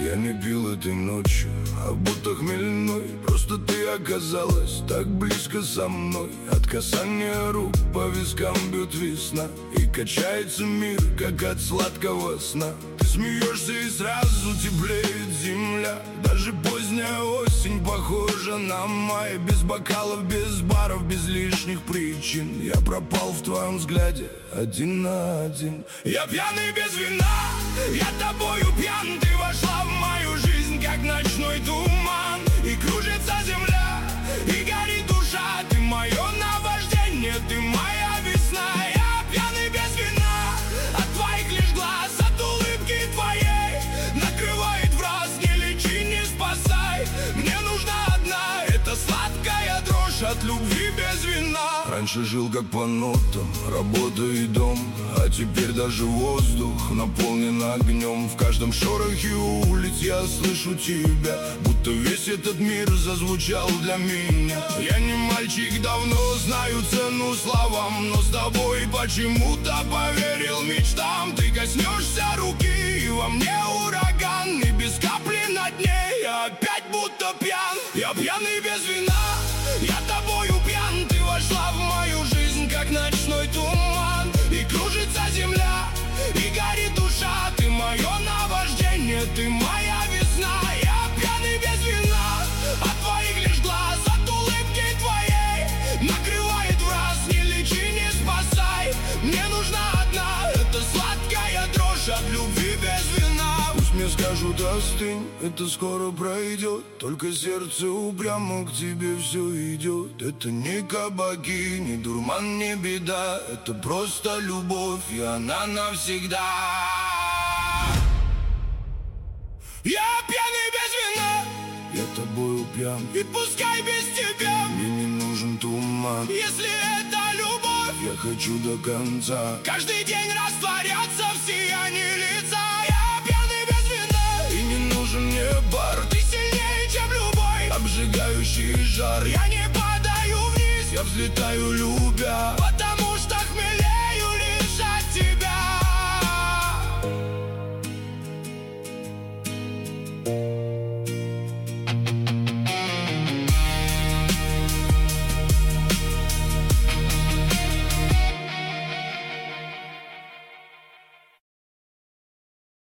Я не пил этой ночью, а будто хмельной. Просто ты оказалась так близко со мной. От касания рук по вискам бьет весна, и качается мир, как от сладкого сна. Ты смеешься, и сразу теплеет земля. Даже поздняя осень похожа на май. Без бокалов, без баров, без лишних причин. Я пропал в твоем взгляде один на один. Я пьяный без вина, я тобою пьян. Ты вошла в мою жизнь, как ночной туман. И кружится земля, и горит душа. Ты мое наваждение, ты моя весна. Я пьяный без вина, от твоих лишь глаз, от улыбки твоей накрывает враз. Не лечи, не спасай, мне нужна одна. Это сладкая дрожь от любви без вина. Раньше жил как по нотам, работа и дом, а теперь даже воздух наполнен огнем. В каждом шорохе улиц я слышу тебя, будто весь этот мир зазвучал для меня. Я не мальчик, давно знаю цену словам, но с тобой почему-то поверил мечтам. Ты коснешься руки, и во мне ураган, и без капли на дне я опять будто пьян. Я пьяный без вина, я тобою пьян. Ты вошла в мою жизнь, как ночной туман. И кружится земля, и горит душа. Ты мое наваждение, ты моя весна. Я пьяный без вина, от твоих лишь глаз, от улыбки твоей накрывает враз. Не лечи, не спасай, мне нужна одна. Это сладкая дрожь от любви без вина. Пусть мне скажут остынь, это скоро пройдет. Только сердце упрямо к тебе все идет. Это не кабаки, не дурман, не беда. Это просто любовь, и она навсегда. Я пьяный без вина, я тобою пьян, и пускай без тебя мне не нужен туман. Если это любовь, я хочу до конца каждый день растворяться в сиянии лица. Я пьяный без вина, и не нужен мне бар. Ты сильнее, чем любой обжигающий жар. Я не падаю вниз, я взлетаю, любя.